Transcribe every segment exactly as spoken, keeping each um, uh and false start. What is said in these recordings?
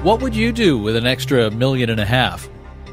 What would you do with an extra million and a half?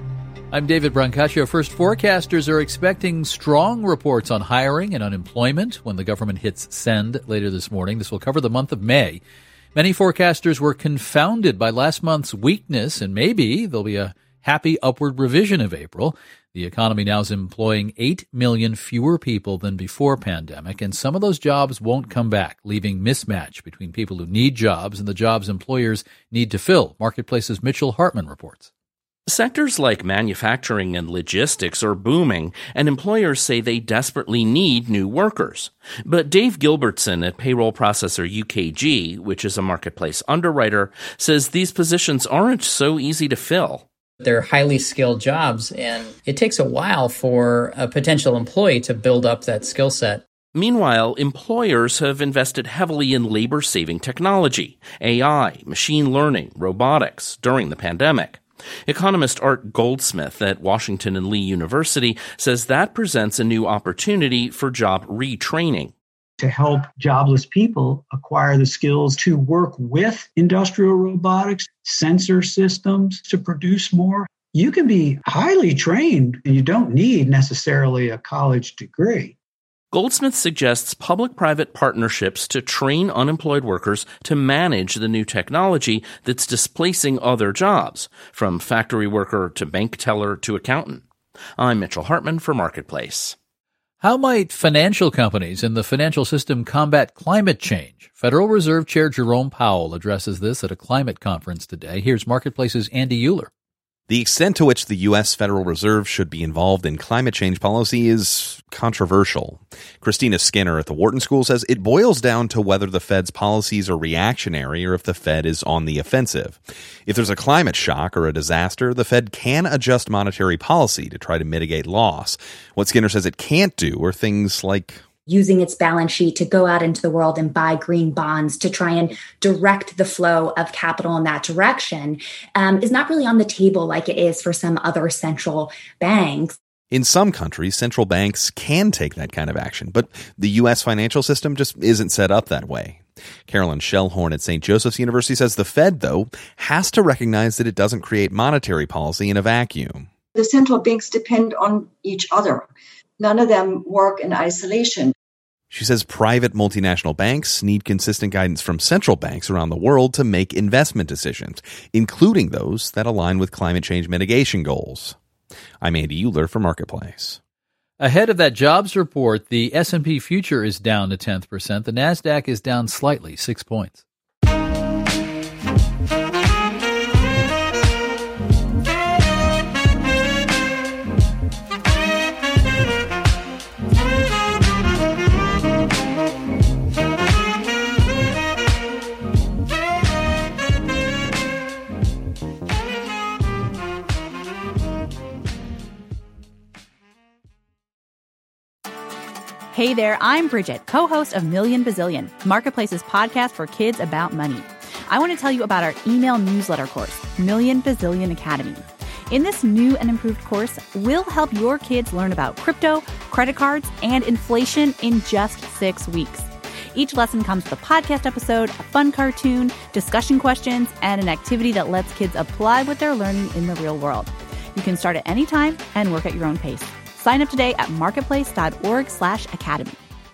I'm David Brancaccio. First, forecasters are expecting strong reports on hiring and unemployment when the government hits send later this morning. This will cover the month of May. Many forecasters were confounded by last month's weakness, and maybe there'll be a happy upward revision of April. The economy now is employing eight million fewer people than before pandemic, and some of those jobs won't come back, leaving mismatch between people who need jobs and the jobs employers need to fill. Marketplace's Mitchell Hartman reports. Sectors like manufacturing and logistics are booming, and employers say they desperately need new workers. But Dave Gilbertson at payroll processor U K G, which is a marketplace underwriter, says these positions aren't so easy to fill. They're highly skilled jobs, and it takes a while for a potential employee to build up that skill set. Meanwhile, employers have invested heavily in labor-saving technology, A I, machine learning, robotics, during the pandemic. Economist Art Goldsmith at Washington and Lee University says that presents a new opportunity for job retraining. To help jobless people acquire the skills to work with industrial robotics, sensor systems to produce more. You can be highly trained and you don't need necessarily a college degree. Goldsmith suggests public-private partnerships to train unemployed workers to manage the new technology that's displacing other jobs, from factory worker to bank teller to accountant. I'm Mitchell Hartman for Marketplace. How might financial companies in the financial system combat climate change? Federal Reserve Chair Jerome Powell addresses this at a climate conference today. Here's Marketplace's Andy Euler. The extent to which the U S. Federal Reserve should be involved in climate change policy is controversial. Christina Skinner at the Wharton School says it boils down to whether the Fed's policies are reactionary or if the Fed is on the offensive. If there's a climate shock or a disaster, the Fed can adjust monetary policy to try to mitigate loss. What Skinner says it can't do are things like using its balance sheet to go out into the world and buy green bonds to try and direct the flow of capital in that direction um, is not really on the table like it is for some other central banks. In some countries, central banks can take that kind of action, but the U S financial system just isn't set up that way. Carolyn Shellhorn at Saint Joseph's University says the Fed, though, has to recognize that it doesn't create monetary policy in a vacuum. The central banks depend on each other. None of them work in isolation. She says private multinational banks need consistent guidance from central banks around the world to make investment decisions, including those that align with climate change mitigation goals. I'm Andy Euler for Marketplace. Ahead of that jobs report, the S and P future is down a tenth percent. The NASDAQ is down slightly, six points. Hey there, I'm Bridget, co-host of Million Bazillion, Marketplace's podcast for kids about money. I want to tell you about our email newsletter course, Million Bazillion Academy. In this new and improved course, we'll help your kids learn about crypto, credit cards, and inflation in just six weeks. Each lesson comes with a podcast episode, a fun cartoon, discussion questions, and an activity that lets kids apply what they're learning in the real world. You can start at any time and work at your own pace. Sign up today at marketplace.org slash academy.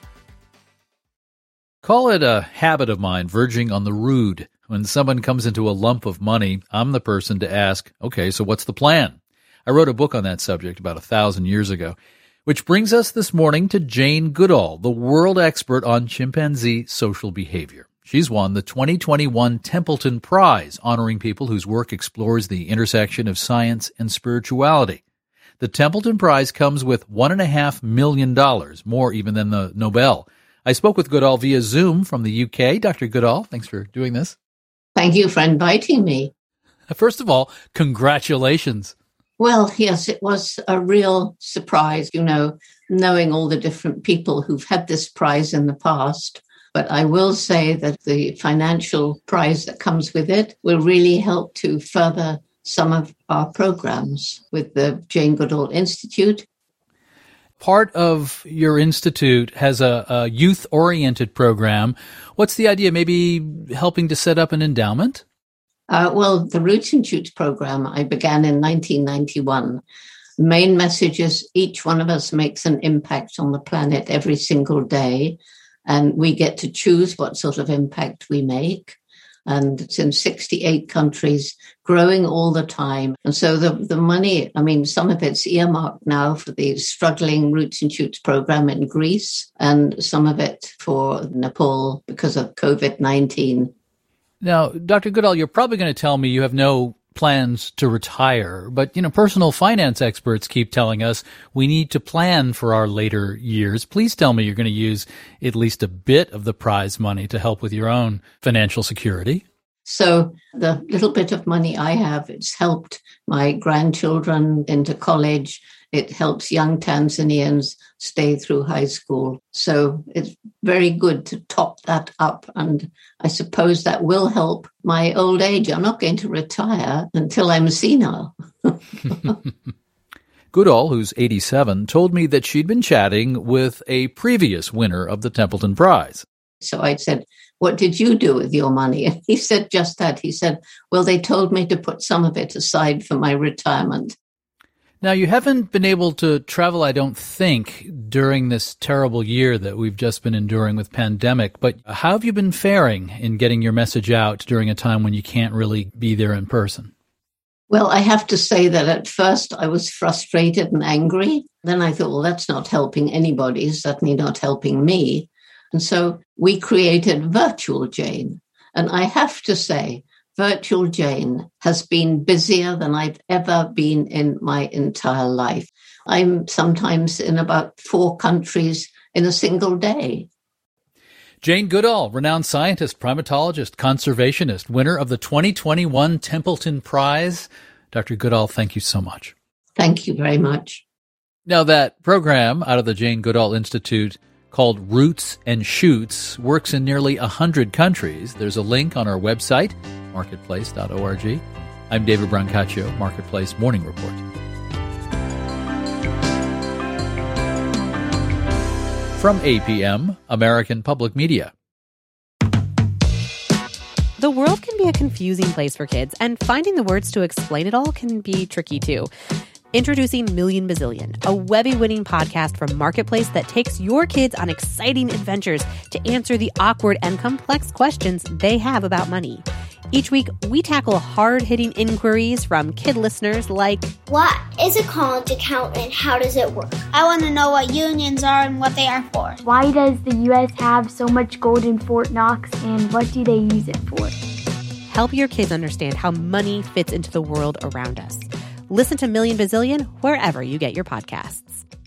Call it a habit of mine, verging on the rude. When someone comes into a lump of money, I'm the person to ask, okay, so what's the plan? I wrote a book on that subject about a thousand years ago, which brings us this morning to Jane Goodall, the world expert on chimpanzee social behavior. She's won the twenty twenty-one Templeton Prize, honoring people whose work explores the intersection of science and spirituality. The Templeton Prize comes with one and a half million dollars, more even than the Nobel. I spoke with Goodall via Zoom from the U K. Doctor Goodall, thanks for doing this. Thank you for inviting me. First of all, congratulations. Well, yes, it was a real surprise, you know, knowing all the different people who've had this prize in the past. But I will say that the financial prize that comes with it will really help to further some of our programs with the Jane Goodall Institute. Part of your institute has a, a youth-oriented program. What's the idea? Maybe helping to set up an endowment? Uh, well, the Roots and Shoots program I began in nineteen ninety-one. The main message is each one of us makes an impact on the planet every single day, and we get to choose what sort of impact we make. And it's in sixty-eight countries, growing all the time. And so the, the money, I mean, some of it's earmarked now for the struggling Roots and Shoots program in Greece, and some of it for Nepal because of COVID nineteen. Now, Doctor Goodall, you're probably going to tell me you have no plans to retire, but, you know, personal finance experts keep telling us we need to plan for our later years. Please tell me you're going to use at least a bit of the prize money to help with your own financial security. So the little bit of money I have, it's helped my grandchildren into college. It helps young Tanzanians stay through high school. So it's very good to top that up. And I suppose that will help my old age. I'm not going to retire until I'm senile. Goodall, who's eighty-seven, told me that she'd been chatting with a previous winner of the Templeton Prize. So I said, what did you do with your money? And he said just that. He said, well, they told me to put some of it aside for my retirement. Now, you haven't been able to travel, I don't think, during this terrible year that we've just been enduring with pandemic, but how have you been faring in getting your message out during a time when you can't really be there in person? Well, I have to say that at first I was frustrated and angry. Then I thought, well, that's not helping anybody, certainly not helping me. And so we created Virtual Jane. And I have to say, Virtual Jane has been busier than I've ever been in my entire life. I'm sometimes in about four countries in a single day. Jane Goodall, renowned scientist, primatologist, conservationist, winner of the twenty twenty-one Templeton Prize. Doctor Goodall, thank you so much. Thank you very much. Now, that program out of the Jane Goodall Institute called Roots and Shoots works in nearly one hundred countries. There's a link on our website, marketplace dot org. I'm David Brancaccio, Marketplace Morning Report. From A P M, American Public Media. The world can be a confusing place for kids, and finding the words to explain it all can be tricky too. Introducing Million Bazillion, a Webby-winning podcast from Marketplace that takes your kids on exciting adventures to answer the awkward and complex questions they have about money. Each week, we tackle hard-hitting inquiries from kid listeners like, what is a college account and how does it work? I want to know what unions are and what they are for. Why does the U S have so much gold in Fort Knox and what do they use it for? Help your kids understand how money fits into the world around us. Listen to Million Bazillion wherever you get your podcasts.